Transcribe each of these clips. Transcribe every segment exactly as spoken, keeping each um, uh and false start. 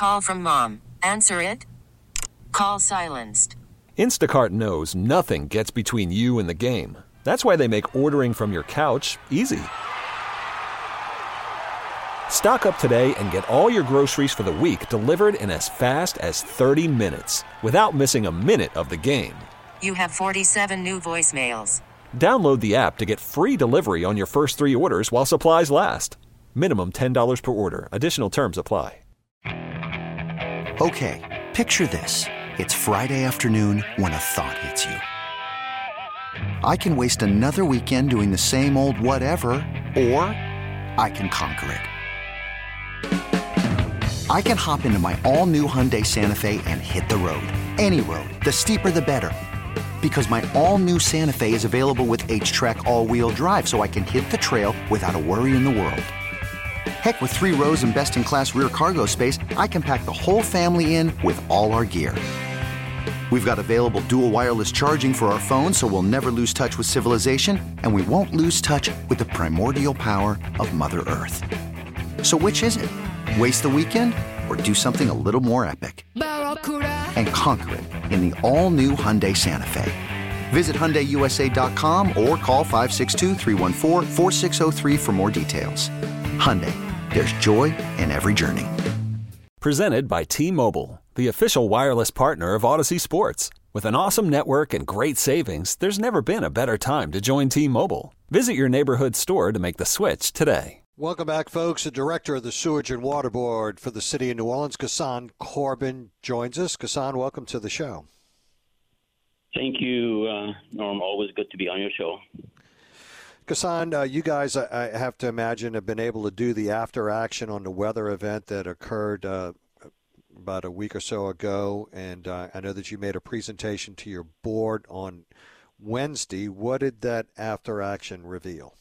call from mom. Answer it. Call silenced. Instacart knows nothing gets between you and the game. That's why they make ordering from your couch easy. Stock up today and get all your groceries for the week delivered in as fast as thirty minutes without missing a minute of the game. You have forty-seven new voicemails. Download the app to get free delivery on your first three orders while supplies last. Minimum ten dollars per order. Additional terms apply. Okay, picture this. It's Friday afternoon when a thought hits you. I can waste another weekend doing the same old whatever, or I can conquer it. I can hop into my all-new Hyundai Santa Fe and hit the road. Any road. The steeper the better. Because my all-new Santa Fe is available with H-Track all-wheel drive, so I can hit the trail without a worry in the world. Heck, with three rows and best-in-class rear cargo space, I can pack the whole family in with all our gear. We've got available dual wireless charging for our phones, so we'll never lose touch with civilization, and we won't lose touch with the primordial power of Mother Earth. So which is it? Waste the weekend or do something a little more epic? And conquer it in the all-new Hyundai Santa Fe. Visit Hyundai U S A dot com or call five six two, three one four, four six zero three for more details. Hyundai, there's joy in every journey. Presented by T-Mobile, the official wireless partner of Odyssey Sports. With an awesome network and great savings, there's never been a better time to join T-Mobile. Visit your neighborhood store to make the switch today. Welcome back, folks. The director of the Sewage and Water Board for the city of New Orleans, Ghassan Corbin, joins us. Ghassan, welcome to the show. Thank you, uh, Norm. Always good to be on your show. Ghassan, uh, you guys, I, I have to imagine, have been able to do the after action on the weather event that occurred uh, about a week or so ago. And uh, I know that you made a presentation to your board on Wednesday. What did that after action reveal?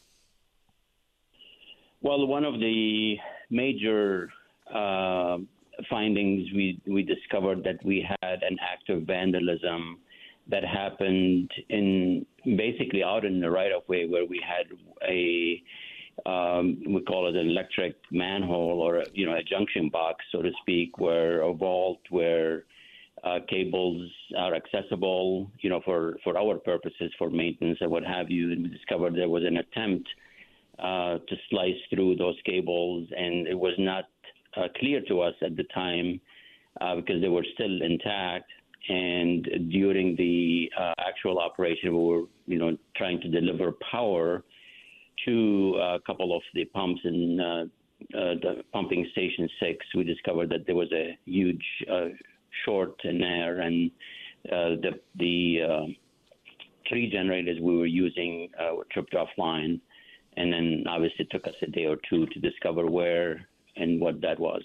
Well, one of the major uh, findings we we discovered that we had an act of vandalism that happened in basically out in the right of way where we had a um, we call it an electric manhole or a, you know a junction box, so to speak, where a vault where uh, cables are accessible, you know, for for our purposes, for maintenance and what have you. And we discovered there was an attempt Uh, to slice through those cables, and it was not uh, clear to us at the time uh, because they were still intact. And during the uh, actual operation, we were, you know, trying to deliver power to a couple of the pumps in uh, uh, the pumping station six. We discovered that there was a huge uh, short in there, and uh, the the uh, three generators we were using uh, were tripped offline. And then obviously it took us a day or two to discover where and what that was.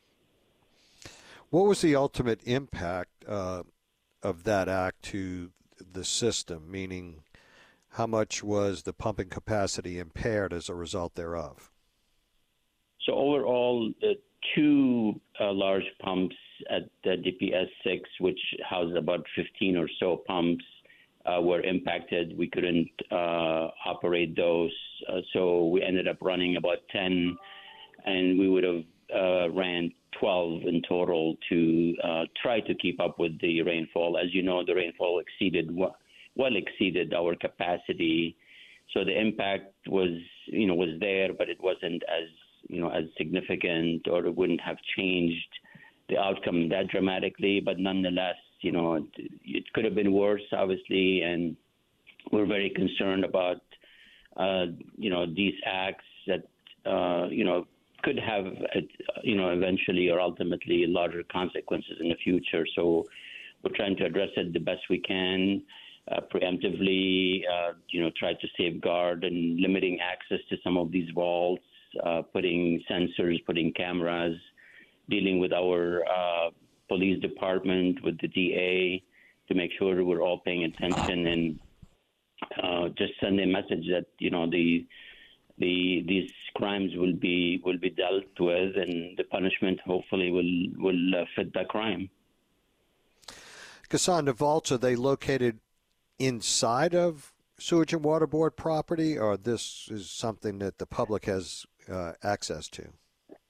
What was the ultimate impact uh, of that act to the system, meaning how much was the pumping capacity impaired as a result thereof? So overall, the two uh, large pumps at the D P S six, which housed about fifteen or so pumps, Uh, were impacted. We couldn't uh, operate those, uh, so we ended up running about ten, and we would have uh, ran twelve in total to uh, try to keep up with the rainfall. As you know, the rainfall exceeded well exceeded our capacity, so the impact was you know was there, but it wasn't as you know as significant, or it wouldn't have changed the outcome that dramatically. But nonetheless, you know, it, it could have been worse, obviously, and we're very concerned about, uh, you know, these acts that, uh, you know, could have, uh, you know, eventually or ultimately larger consequences in the future. So we're trying to address it the best we can, uh, preemptively, uh, you know, try to safeguard and limiting access to some of these vaults, uh, putting sensors, putting cameras, dealing with our uh, police department, with the D A, to make sure we're all paying attention and uh, just send a message that you know the the these crimes will be will be dealt with, and the punishment hopefully will will uh, fit that crime. Ghassan, the vaults, are they located inside of Sewage and Water Board property, or this is something that the public has uh, access to?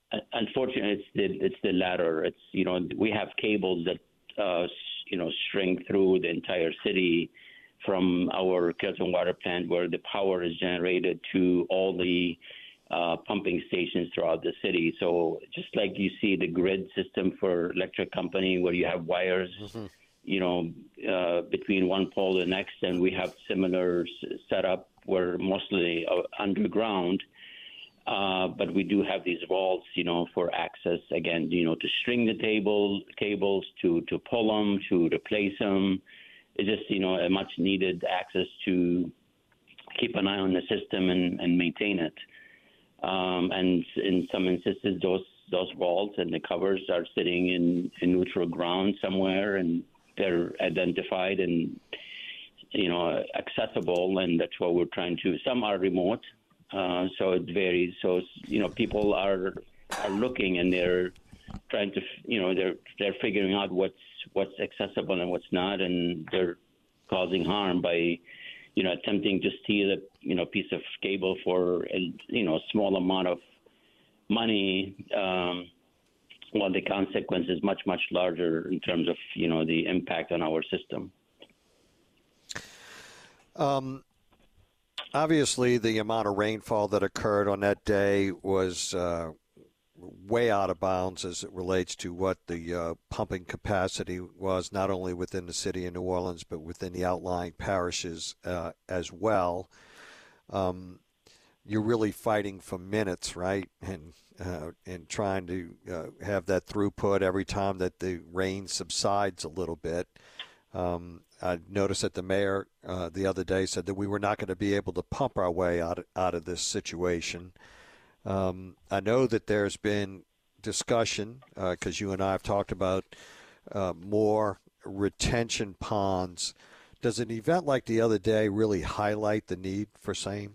unfortunately, it's the it's the latter. It's you know we have cables that uh, you know string through the entire city from our Kelton Water Plant, where the power is generated, to all the uh, pumping stations throughout the city. So just like you see the grid system for electric company, where you have wires, mm-hmm. you know, uh, between one pole and the next, and we have similar setup where mostly uh, underground. Uh, but we do have these vaults, you know, for access, again, you know, to string the table cables, to, to pull them, to replace them. It's just, you know, a much needed access to keep an eye on the system and, and maintain it. Um, and in some instances, those those vaults and the covers are sitting in, in neutral ground somewhere, and they're identified and, you know, accessible, and that's what we're trying to. Some are remote. Uh, so it varies. So, you know, people are are looking, and they're trying to, you know, they're they're figuring out what's what's accessible and what's not, and they're causing harm by, you know, attempting to steal a, you know, piece of cable for a, you know, small amount of money, um, while the consequence is much, much larger in terms of, you know, the impact on our system. Um. Obviously, the amount of rainfall that occurred on that day was uh, way out of bounds as it relates to what the uh, pumping capacity was, not only within the city of New Orleans, but within the outlying parishes uh, as well. Um, you're really fighting for minutes, right? And uh, and trying to uh, have that throughput every time that the rain subsides a little bit. Um, I noticed that the mayor uh, the other day said that we were not going to be able to pump our way out of, out of this situation. Um, I know that there's been discussion, because uh, you and I have talked about uh, more retention ponds. Does an event like the other day really highlight the need for same?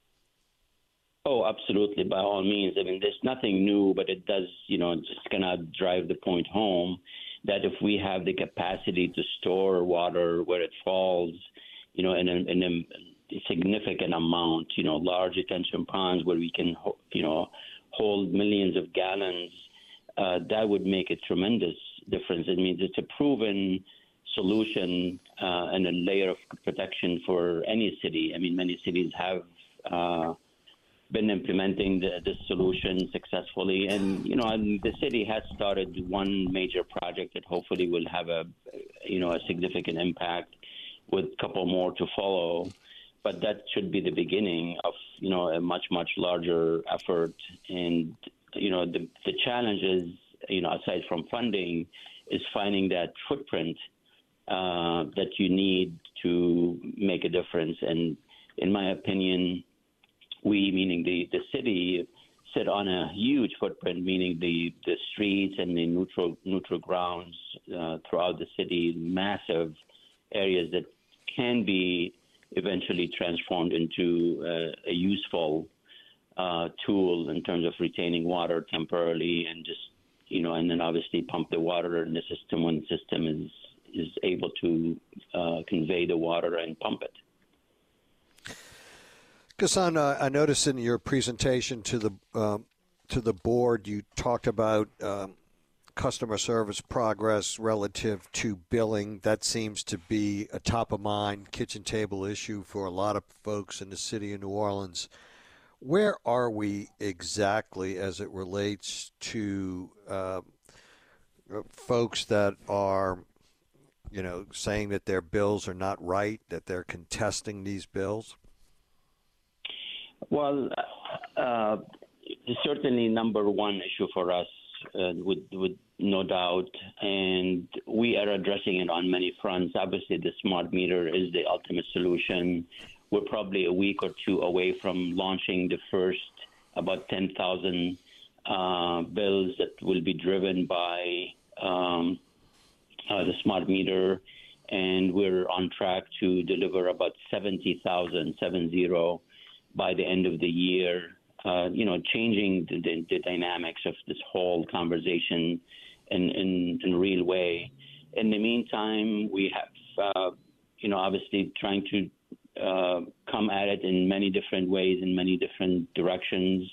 Oh, absolutely, by all means. I mean, there's nothing new, but it does, you know, just kind of drive the point home that if we have the capacity to store water where it falls, you know, in a, in a significant amount, you know, large retention ponds where we can, you know, hold millions of gallons, uh, that would make a tremendous difference. It means it's a proven solution uh, and a layer of protection for any city. I mean, many cities have uh, been implementing the, this solution successfully. And, you know, and the city has started one major project that hopefully will have a, you know, a significant impact, with a couple more to follow. But that should be the beginning of, you know, a much, much larger effort. And, you know, the, the challenge is, you know, aside from funding, is finding that footprint uh, that you need to make a difference. And in my opinion, we, meaning the, the city, sit on a huge footprint, meaning the, the streets and the neutral neutral grounds uh, throughout the city, massive areas that can be eventually transformed into uh, a useful uh, tool in terms of retaining water temporarily, and just, you know, and then obviously pump the water in the system when the system is, is able to uh, convey the water and pump it. Ghassan, uh, I noticed in your presentation to the um, to the board, you talked about um, customer service progress relative to billing. That seems to be a top-of-mind kitchen table issue for a lot of folks in the city of New Orleans. Where are we exactly as it relates to uh, folks that are, you know, saying that their bills are not right, that they're contesting these bills? Well, uh, certainly number one issue for us, uh, with, with no doubt, and we are addressing it on many fronts. Obviously, the smart meter is the ultimate solution. We're probably a week or two away from launching the first about ten thousand uh, bills that will be driven by um, uh, the smart meter, and we're on track to deliver about seventy thousand, seven zero, by the end of the year, uh, you know, changing the, the, the dynamics of this whole conversation in, in, in a real way. In the meantime, we have, uh, you know, obviously trying to uh, come at it in many different ways, in many different directions.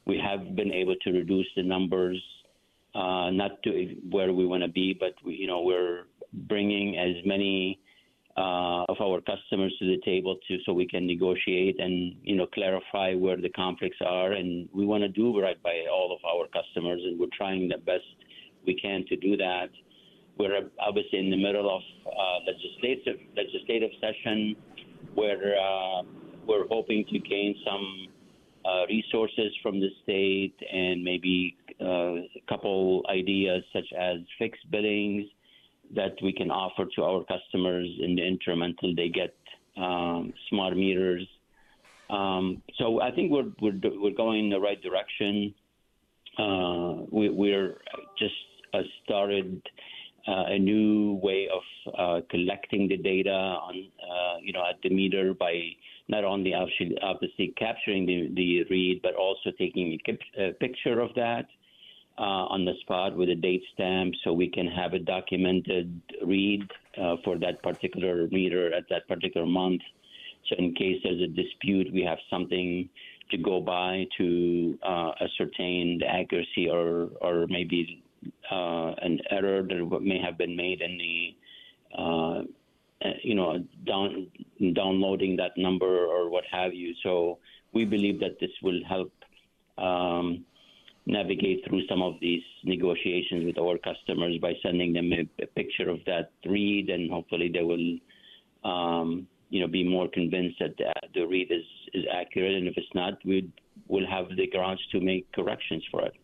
we have been able to reduce the numbers, uh, not to where we want to be, but we, you know, we're bringing as many uh, of our customers to the table to so we can negotiate and, you know, clarify where the conflicts are. And we want to do right by all of our customers, and we're trying the best we can to do that. We're obviously in the middle of uh, legislative legislative session where uh, we're hoping to gain some uh, resources from the state and maybe uh, a couple ideas such as fixed billings that we can offer to our customers in the interim until they get um, smart meters. Um, so I think we're, we're we're going in the right direction. Uh, we, we're just uh, started uh, a new way of uh, collecting the data on uh, you know at the meter by not only obviously, obviously capturing the, the read, but also taking a picture of that uh, on the spot with a date stamp, so we can have a documented read uh, for that particular meter at that particular month. So in case there's a dispute, we have something to go by to uh, ascertain the accuracy or or maybe uh, an error that may have been made in the, uh, you know, down, downloading that number or what have you. So we believe that this will help um, navigate through some of these negotiations with our customers by sending them a, a picture of that read, and hopefully they will um, you know, be more convinced that the, the read is, is accurate, and if it's not, we will have the grounds to make corrections for it.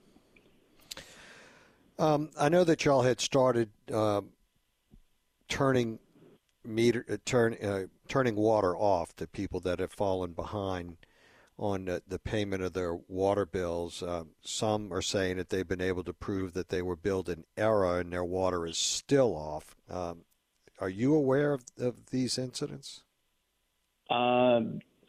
Um, I know that y'all had started uh, turning meter, uh, turn, uh, turning water off to people that have fallen behind on the, the payment of their water bills. Uh, some are saying that they've been able to prove that they were billed in error and their water is still off. Um, are you aware of, of these incidents? Uh,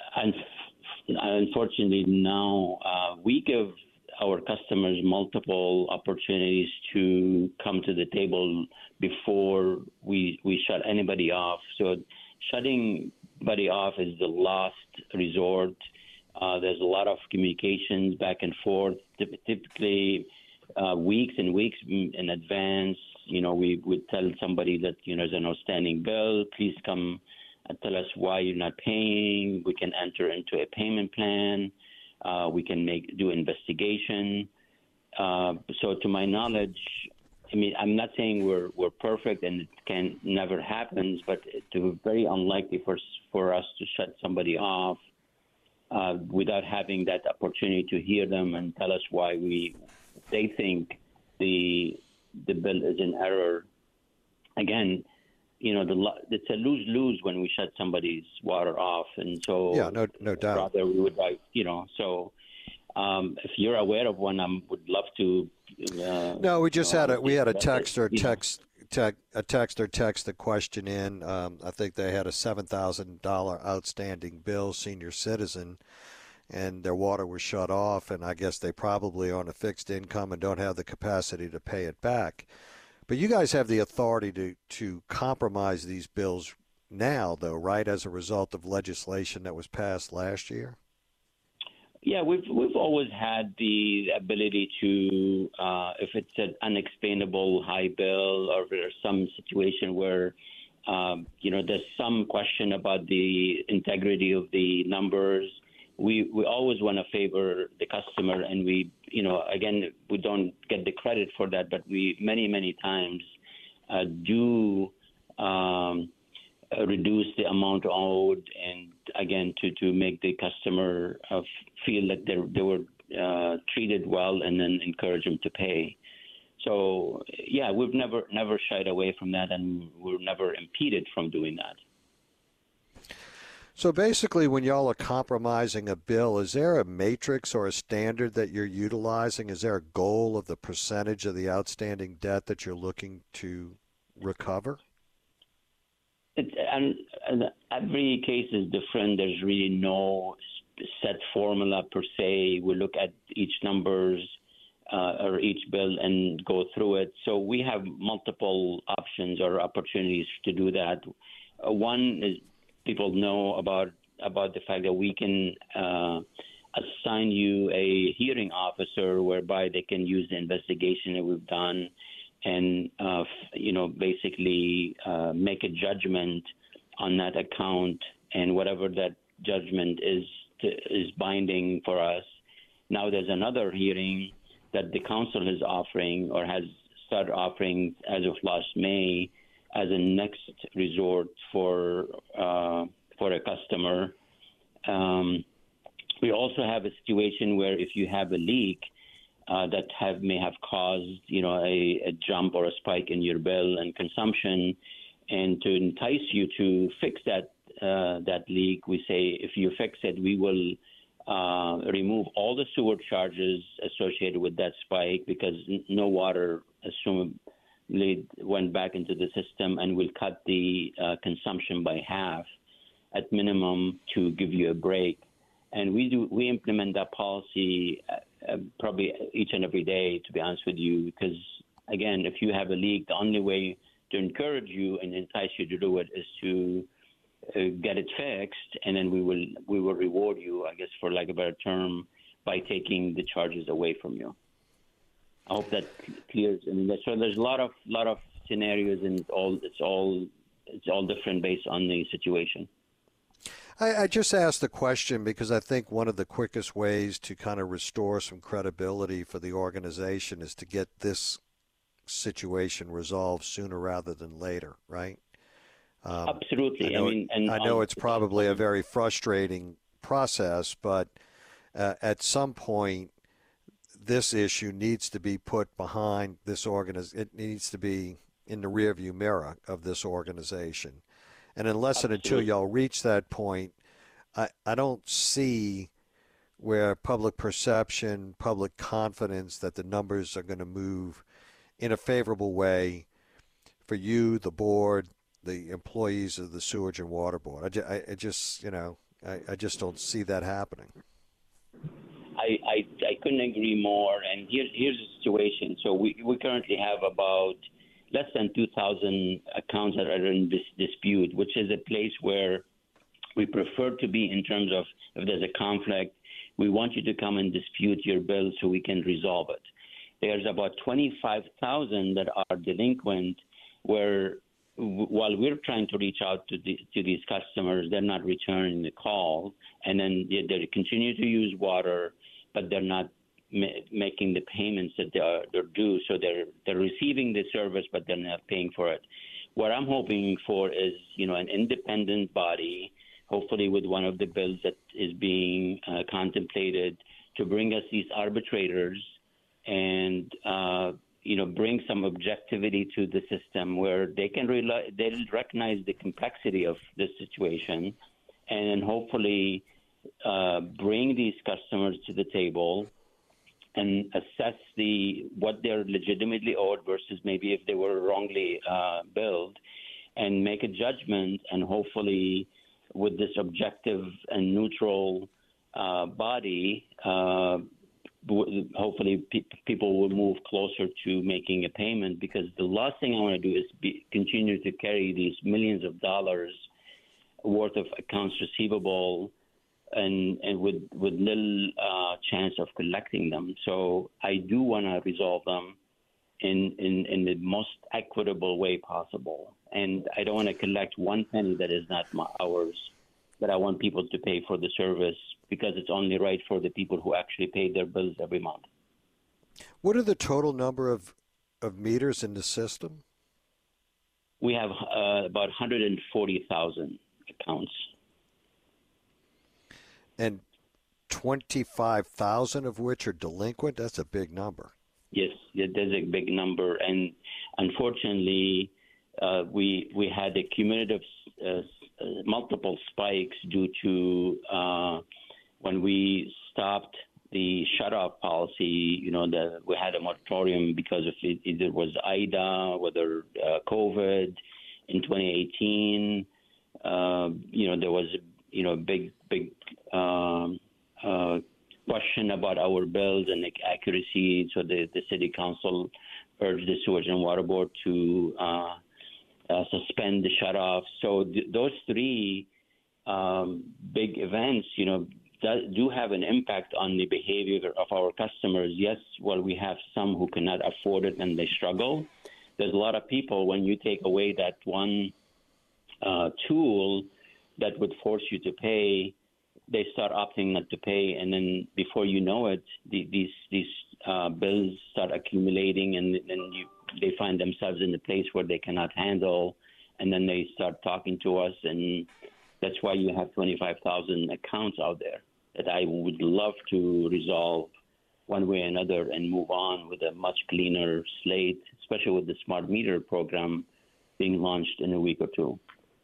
unfortunately, no. Uh, we give our customers multiple opportunities to come to the table before we we shut anybody off. So shutting somebody off is the last resort. Uh, there's a lot of communications back and forth, typically uh, weeks and weeks in advance. You know, we would tell somebody that, you know, there's an outstanding bill. Please come and tell us why you're not paying. We can enter into a payment plan. Uh, we can make do investigation. Uh, so to my knowledge, I mean, I'm not saying we're we're perfect and it can never happens, but it's very unlikely for for us to shut somebody off uh, without having that opportunity to hear them and tell us why we they think the the bill is in error. Again, you know, the it's a lose-lose when we shut somebody's water off, and so yeah, no, no doubt. Rather, we would like, you know, so um, if you're aware of one, I would love to. Uh, no, we just you know, had a we had a text or you know. text. Tech, a text or text the question in. Um, I think they had a seven thousand dollars outstanding bill, senior citizen, and their water was shut off, and I guess they probably are on a fixed income and don't have the capacity to pay it back. But you guys have the authority to, to compromise these bills now, though, right, as a result of legislation that was passed last year? Yeah, we've we've always had the ability to, uh, if it's an unexplainable high bill or there's some situation where, um, you know, there's some question about the integrity of the numbers, we, we always want to favor the customer. And we, you know, again, we don't get the credit for that, but we many, many times uh, do um, reduce the amount owed, and again to, to make the customer uh, feel that they they were uh, treated well, and then encourage them to pay. So yeah, we've never never shied away from that, and we're never impeded from doing that. So basically, when y'all are compromising a bill, is there a matrix or a standard that you're utilizing? Is there a goal of the percentage of the outstanding debt that you're looking to recover? It, and, and every case is different. There's really no set formula per se. We look at each numbers uh, or each bill and go through it. So we have multiple options or opportunities to do that. Uh, one is people know about about the fact that we can uh, assign you a hearing officer whereby they can use the investigation that we've done and, uh, you know, basically uh, make a judgment on that account, and whatever that judgment is to, is binding for us. Now there's another hearing that the council is offering or has started offering as of last May as a next resort for uh, for a customer. Um, we also have a situation where if you have a leak uh, that have may have caused you know a, a jump or a spike in your bill and consumption, and to entice you to fix that uh, that leak, we say if you fix it, we will uh, remove all the sewer charges associated with that spike because n- no water assumably went back into the system, and we'll cut the uh, consumption by half at minimum to give you a break. And we do we implement that policy uh, uh, probably each and every day, to be honest with you, because again, if you have a leak, the only way to encourage you and entice you to do it is to uh, get it fixed, and then we will we will reward you, I guess, for lack of a better term, by taking the charges away from you. I hope that clears. I mean, so there's a lot of lot of scenarios, and it's all it's all it's all different based on the situation. I, I just asked the question because I think one of the quickest ways to kind of restore some credibility for the organization is to get this situation resolved sooner rather than later, right? Um, Absolutely. I know, I mean, and I know um, it's probably a very frustrating process, but uh, at some point, this issue needs to be put behind this organization. It needs to be in the rearview mirror of this organization. And unless and until y'all reach that point, I, I don't see where public perception, public confidence that the numbers are going to move in a favorable way for you, the board, the employees of the Sewage and Water Board. I, ju- I, I just, you know, I, I just don't see that happening. I, I, I couldn't agree more. And here's here's the situation. So we, we currently have about less than two thousand accounts that are in this dispute, which is a place where we prefer to be in terms of if there's a conflict, we want you to come and dispute your bill so we can resolve it. There's about twenty-five thousand that are delinquent where w- while we're trying to reach out to, the, to these customers, they're not returning the call, and then they, they continue to use water, but they're not ma- making the payments that they're, they're due. So they're they're receiving the service, but they're not paying for it. What I'm hoping for is, you know, an independent body, hopefully with one of the bills that is being uh, contemplated, to bring us these arbitrators and, uh, you know, bring some objectivity to the system where they can rely, they recognize the complexity of this situation, and hopefully uh, bring these customers to the table and assess the what they're legitimately owed versus maybe if they were wrongly uh, billed, and make a judgment, and hopefully with this objective and neutral uh, body, uh, hopefully pe- people will move closer to making a payment, because the last thing I want to do is be, continue to carry these millions of dollars worth of accounts receivable and, and with, with little uh, chance of collecting them. So I do want to resolve them in, in, in the most equitable way possible. And I don't want to collect one penny that is not my, ours, but I want people to pay for the service because it's only right for the people who actually pay their bills every month. What are the total number of, of meters in the system? We have uh, about one hundred forty thousand accounts. And twenty-five thousand of which are delinquent? That's a big number. Yes, there's a big number. And unfortunately, uh, we we had a cumulative uh, multiple spikes due to uh, when we stopped the shut-off policy. You know, the, we had a moratorium because of it, either it was Ida, whether uh, COVID in twenty eighteen. Uh, you know, there was you know big big um, uh, question about our bills and the accuracy. So the, the city council urged the Sewage and Water Board to uh, uh, suspend the shut-off. So th- those three um, big events, you know, does, do have an impact on the behavior of our customers. Yes, well, we have some who cannot afford it and they struggle. There's a lot of people, when you take away that one uh, tool that would force you to pay, they start opting not to pay, and then before you know it, the, these these uh, bills start accumulating, and then you, they find themselves in a place where they cannot handle, and then they start talking to us, and that's why you have twenty-five thousand accounts out there that I would love to resolve one way or another and move on with a much cleaner slate, especially with the smart meter program being launched in a week or two.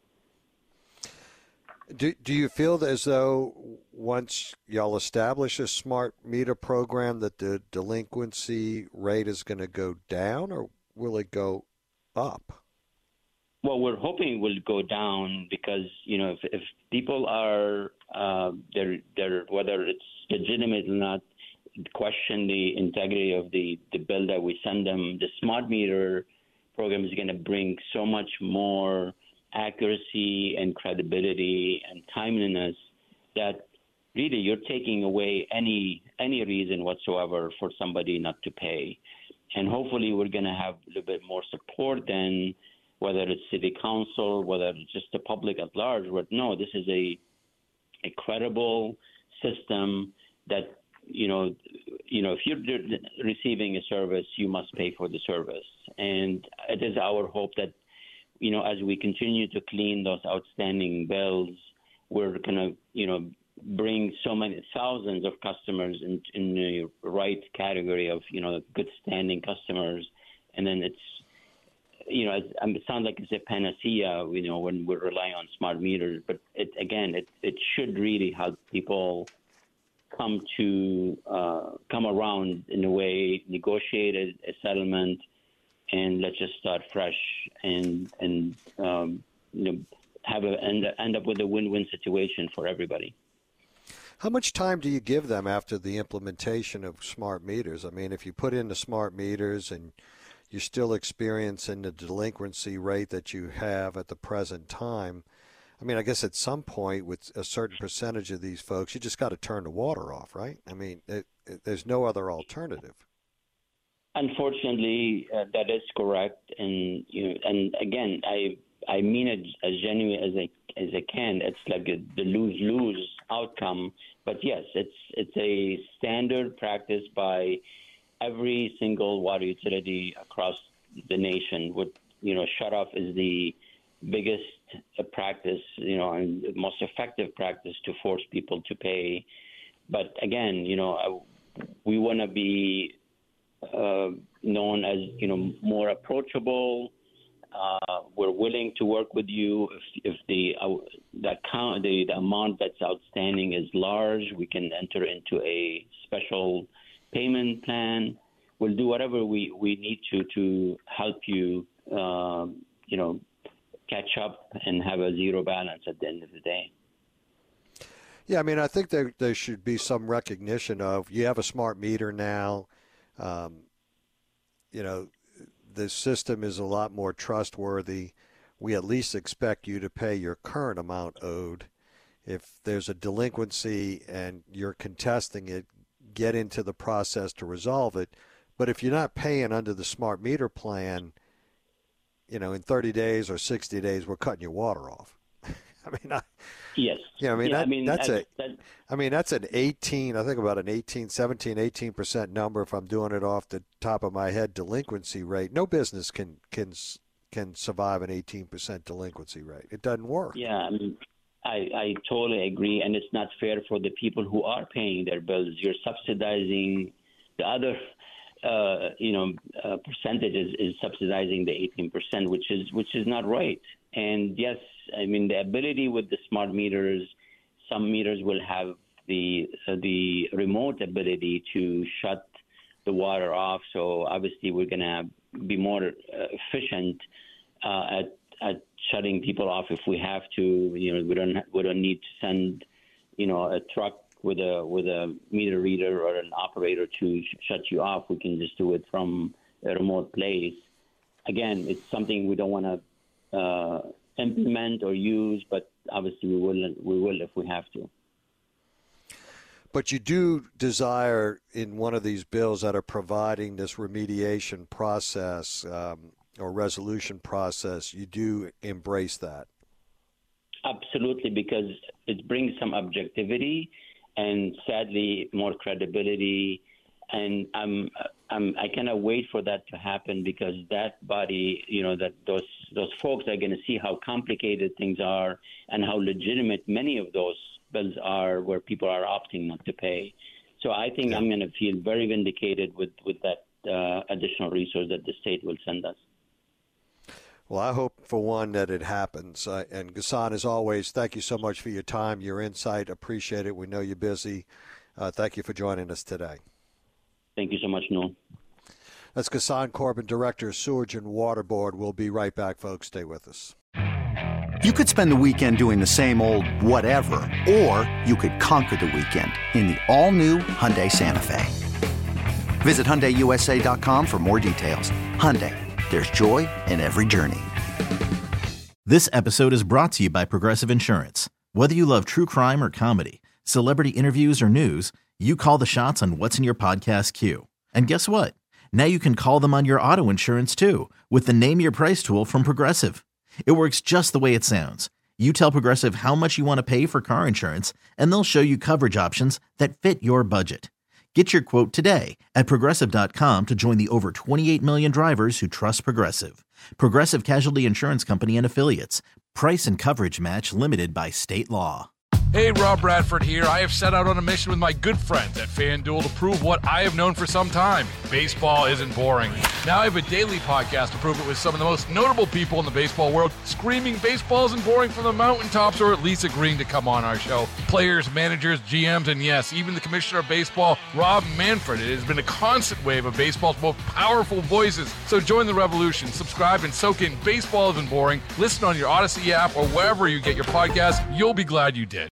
Do do you feel as though once y'all establish a smart meter program that the delinquency rate is going to go down, or will it go up? Well, we're hoping it will go down because, you know, if, if people are, uh, they're, they're, whether it's legitimate or not, question the integrity of the, the bill that we send them, the smart meter program is going to bring so much more accuracy and credibility and timeliness that really you're taking away any any reason whatsoever for somebody not to pay. And hopefully we're going to have a little bit more support than whether it's city council, whether it's just the public at large. But no, this is a, a credible system that, you know, you know, if you're receiving a service, you must pay for the service. And it is our hope that, you know, as we continue to clean those outstanding bills, we're going to, you know, bring so many thousands of customers in, in the right category of, you know, good standing customers. And then it's, you know, it, it sounds like it's a panacea, you know, when we're relying on smart meters. But it, again, it, it should really help people come to uh, come around in a way, negotiate a, a settlement, and let's just start fresh and and um, you know have a end, end up with a win-win situation for everybody. How much time do you give them after the implementation of smart meters? I mean, if you put in the smart meters and you're still experiencing the delinquency rate that you have at the present time, I mean, I guess at some point with a certain percentage of these folks, you just got to turn the water off, right? I mean, it, it, there's no other alternative. Unfortunately, uh, that is correct, and you know, and again, I I mean it as genuine as I as I can. It's like a, the lose-lose outcome, but yes, it's it's a standard practice by every single water utility across the nation. With you know, shut-off is the biggest practice, you know, and the most effective practice to force people to pay. But again, you know, we want to be Uh, known as, you know, more approachable. Uh, we're willing to work with you if, if the uh, the, count, the the amount that's outstanding is large. We can enter into a special payment plan. We'll do whatever we, we need to to help you, uh, you know, catch up and have a zero balance at the end of the day. Yeah, I mean, I think there there should be some recognition of you have a smart meter now. Um, you know, the system is a lot more trustworthy. We at least expect you to pay your current amount owed. If there's a delinquency and you're contesting it, get into the process to resolve it. But if you're not paying under the smart meter plan, you know, in thirty days or sixty days, we're cutting your water off. I mean, I, yes. Yeah, I mean, yeah, that, I mean that's that, a, that, I mean, that's an eighteen, I think about an eighteen, seventeen, eighteen percent number if I'm doing it off the top of my head delinquency rate. No business can, can, can survive an eighteen percent delinquency rate. It doesn't work. Yeah, I mean, I, I totally agree. And it's not fair for the people who are paying their bills. You're subsidizing the other, uh, you know, uh, percentage is, is subsidizing the eighteen percent, which is, which is not right. And yes, I mean, the ability with the smart meters, some meters will have the uh, the remote ability to shut the water off. So obviously we're going to be more uh, efficient uh, at at shutting people off if we have to. You know, we don't we don't need to send, you know, a truck with a with a meter reader or an operator to sh- shut you off. We can just do it from a remote place. Again, it's something we don't want to Uh, implement or use, but obviously we will we will if we have to. But you do desire in one of these bills that are providing this remediation process um, or resolution process, you do embrace that. Absolutely, because it brings some objectivity and sadly more credibility. And I'm, I'm, I cannot wait for that to happen because that body, you know, that those those folks are going to see how complicated things are and how legitimate many of those bills are where people are opting not to pay. So I think yeah. I'm going to feel very vindicated with, with that uh, additional resource that the state will send us. Well, I hope for one that it happens. Uh, and Ghassan, as always, thank you so much for your time, your insight. Appreciate it. We know you're busy. Uh, thank you for joining us today. Thank you so much, Noel. That's Ghassan Corbin, Director of Sewage and Water Board. We'll be right back, folks. Stay with us. You could spend the weekend doing the same old whatever, or you could conquer the weekend in the all-new Hyundai Santa Fe. Visit Hyundai U S A dot com for more details. Hyundai, there's joy in every journey. This episode is brought to you by Progressive Insurance. Whether you love true crime or comedy, celebrity interviews or news, you call the shots on what's in your podcast queue. And guess what? Now you can call them on your auto insurance too with the Name Your Price tool from Progressive. It works just the way it sounds. You tell Progressive how much you want to pay for car insurance, and they'll show you coverage options that fit your budget. Get your quote today at Progressive dot com to join the over twenty-eight million drivers who trust Progressive. Progressive Casualty Insurance Company and Affiliates. Price and coverage match limited by state law. Hey, Rob Bradford here. I have set out on a mission with my good friends at FanDuel to prove what I have known for some time. Baseball isn't boring. Now I have a daily podcast to prove it with some of the most notable people in the baseball world, screaming baseball isn't boring from the mountaintops or at least agreeing to come on our show. Players, managers, G Ms, and yes, even the commissioner of baseball, Rob Manfred. It has been a constant wave of baseball's most powerful voices. So join the revolution. Subscribe and soak in Baseball Isn't Boring. Listen on your Odyssey app or wherever you get your podcasts. You'll be glad you did.